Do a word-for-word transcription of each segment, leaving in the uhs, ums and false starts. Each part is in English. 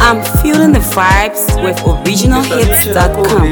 I'm feeling the vibes with original hits dot com.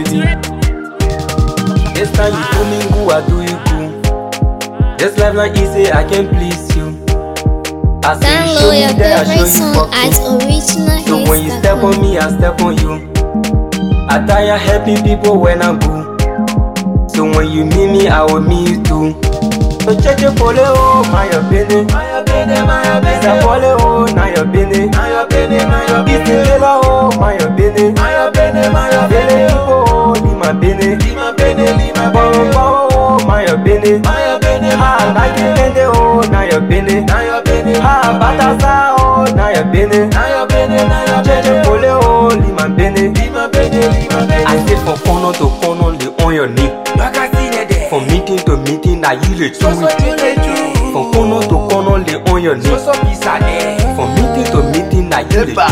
This time you do me good, I do you good. This life not easy, I can please you. I say you show me that I show you fucking. So when you step on me, I step on you. I tire helping people when I'm good. So when you meet me, I will meet you too. So check your pole, oh, my opinion. My opinion, my opinion. It's a pole, oh, now your opinion. My opinion, my opinion. It's the liver, oh, my opinion. My opinion, my opinion. People, oh, leave my opinion. Leave my opinion, leave my opinion. Oh, my opinion. My opinion. Ah, like you bend it, oh, now your opinion. Now your opinion. Ah, batasa, oh, now your opinion. Now your opinion, now your opinion. Check your pole, oh, leave my opinion. Leave my opinion, leave my opinion. I say from corner to corner, lay on your knee. From meeting to meeting, now you le do it. From corner to corner, lay on your knee. From meeting to meeting, now you le do it.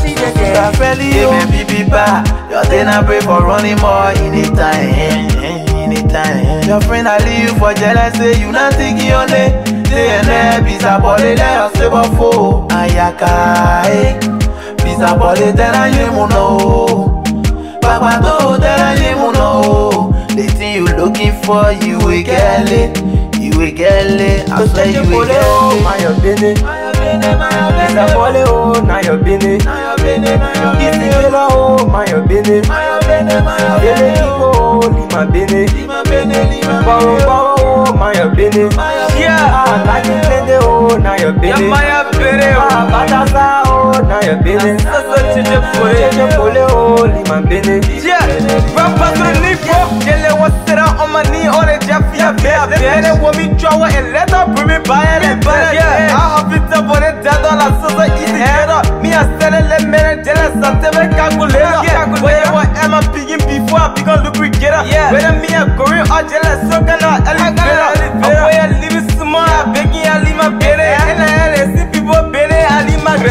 Hey, baby, your thing I pray for running more anytime, anytime. Your friend I leave you for jealousy, you not thinking on it. Day and night, pizza body, let us stay before. Ayaka, eh. Pizza body, then I hear no. Papa, no, then I hear no. The thing you looking for, you will get it. You will get it. I swear you will get it. My opinion, my opinion, my opinion. It's a pole, oh, now your opinion. My opinion, my opinion. It's the liver, oh, my opinion. My opinion, my opinion. People, oh, leave my opinion. Leave my opinion, leave my opinion. Oh, my opinion. Yeah, I like you bend it, oh, now your opinion. My opinion. Ah, batasa, oh, now your opinion. Check your pole, oh, leave my opinion. Yeah, grandpa to the nipo. Gele was sit out on my knee on the Jeffy. Then it will be drawer and let her bring me by and yeah, I have it up on it, dead on a so easy head up. Me, I said a little minute, jealous, something like calculator. Where am I picking before I become lubricator? Whether me, I'm going or jealous, so can I elevate. Away, I leave it small, I'm begging, I leave my baby. And I see people baby, I leave my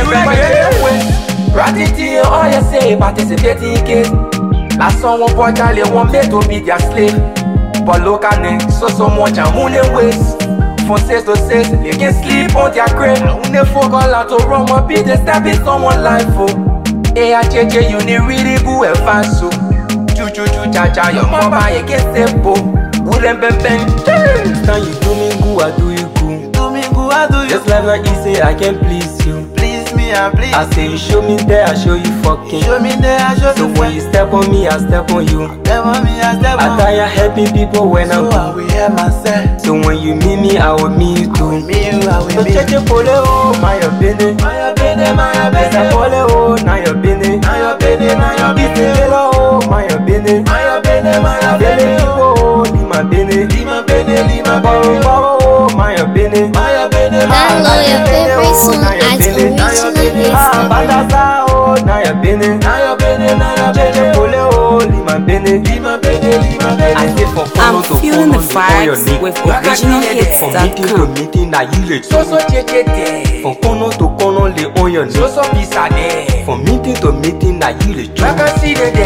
baby. Gratitude, all you say, participating kids. Last song one boy Charlie want me to be their slave. But look at them, so so much and moon and waste. From six to six, they can sleep on their crib. When they forgot how to run my beat, they step in someone's life. Oh, hey, I check you, need really good and fast. So, choo choo choo cha cha, your mama, you get simple. Wouldn't bend bend. Now you do me good, I do you good. Do me good, I do you. This life not easy, I can please you. Me and please. I say you show me there, I show you fucking. Show me there, I show so you. So when you step on me, I step on you. Step on me, I step on you. I tire helping people when so I'm good. I will help myself. So when you meet me, I will meet you too. Me, you, I will so meet check your pole, oh, my opinion. My opinion, my opinion. It's a pole, oh, now your opinion. My opinion, my opinion. It's the liver, oh, my opinion. My opinion, my opinion. People, oh, leave my opinion. Leave my opinion, leave my opinion. Oh, my opinion. My opinion. Download your favorite song at original hits dot com. Batasa, oh, now your opinion. Now your opinion, now your opinion. Check your pole, oh, leave my opinion. Leave my opinion, leave my opinion. I say for I'm feeling the vibes with original hits from dot meeting to com. meeting, now you le so so cheche there. From corner to corner, lay on your knee. So so pizza there. From meeting to meeting, now you le so so see there.